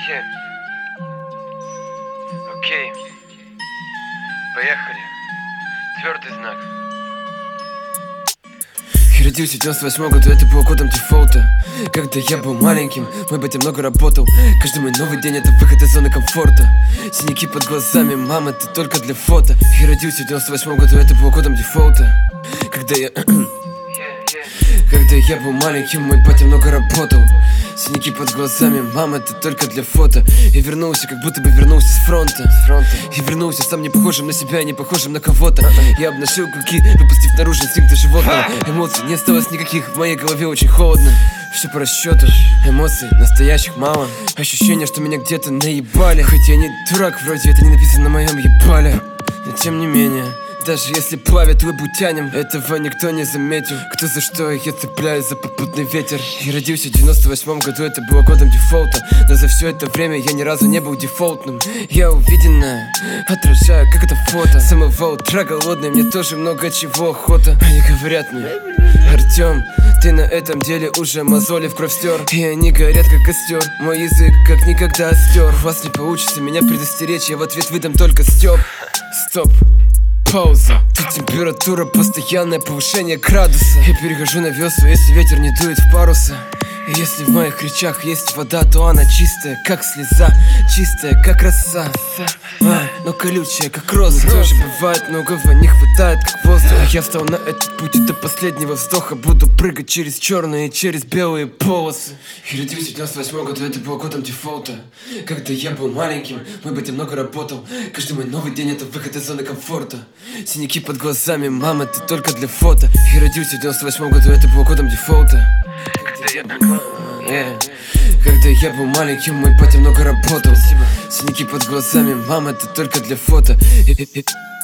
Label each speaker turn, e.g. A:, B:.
A: Окей. Поехали. Твердый знак.
B: Я родился в 98 году, это было годом дефолта. Когда я был маленьким, мой батя много работал. Каждый мой новый день это выход из зоны комфорта. Синяки под глазами, мам, это только для фото. Я родился в 98 году, это было годом дефолта. Когда я был маленьким, мой батя много работал. Синяки под глазами, мам, это только для фото. Я вернулся, как будто бы вернулся с фронта. И вернулся сам не похожим на себя, не похожим на кого-то. Я обнажил клыки, выпустив наружу инстинкты животного. Эмоций не осталось никаких, в моей голове очень холодно. Все по расчету, эмоций настоящих мало. Ощущение, что меня где-то наебали. Хоть я не дурак, вроде это не написано на моем ебале. Но тем не менее, даже если плавят лабутянем, этого никто не заметил. Кто за что, я цепляюсь за попутный ветер. Я родился в 98 году, это было годом дефолта. Но за все это время я ни разу не был дефолтным. Я увиденное отражаю, как это фото. С самого утра голодный, мне тоже много чего охота. Они говорят мне: Артем, ты на этом деле уже мозоли в кровь стер. И они горят, как костер. Мой язык как никогда остер. У вас не получится меня предостеречь, я в ответ выдам только стёб. Стоп. Пауза. Тут температура, постоянное повышение градуса. Я перехожу на весла, если ветер не дует в паруса. И если в моих речах есть вода, то она чистая, как слеза, чистая, как роса, но колючая, как роза. Тоже бывает, многого не хватает, как воздух. А я встал на этот путь и до последнего вздоха буду прыгать через черные и через белые полосы. Я родился в 98 году, это было годом дефолта. Когда я был маленьким, мой батя много работал. Каждый мой новый день это выход из зоны комфорта. Синяки под глазами, мам, это только для фото. Я родился в 98 году, это было годом дефолта. Когда я был маленьким, мой батя много работал. Синяки под глазами, мам, это только для фото.